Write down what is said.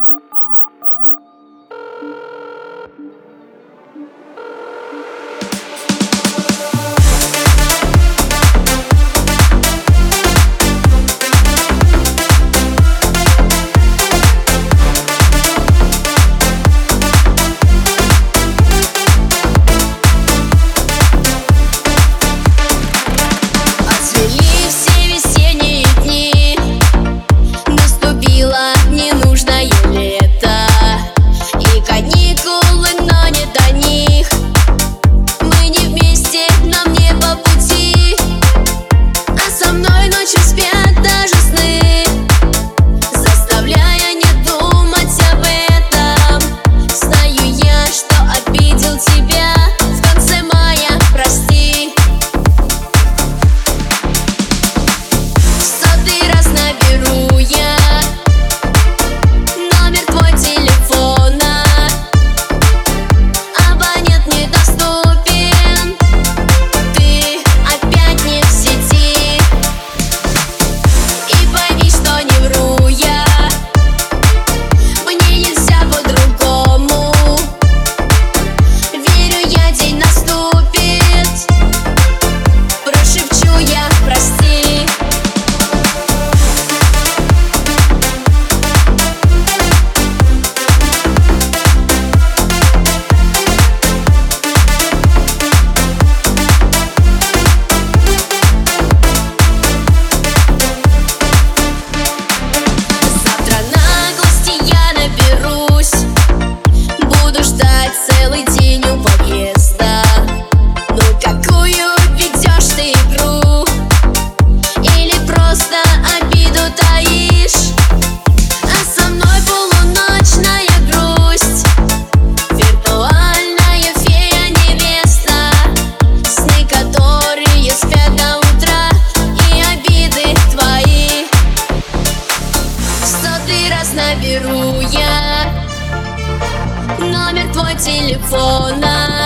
Целый день у подъезда. Ну какую ведешь ты игру? Или просто обиду таишь? А со мной полуночная грусть, виртуальная фея-невеста, сны, которые спят до утра, и обиды твои. В 100-й раз наберу я номер твой телефона.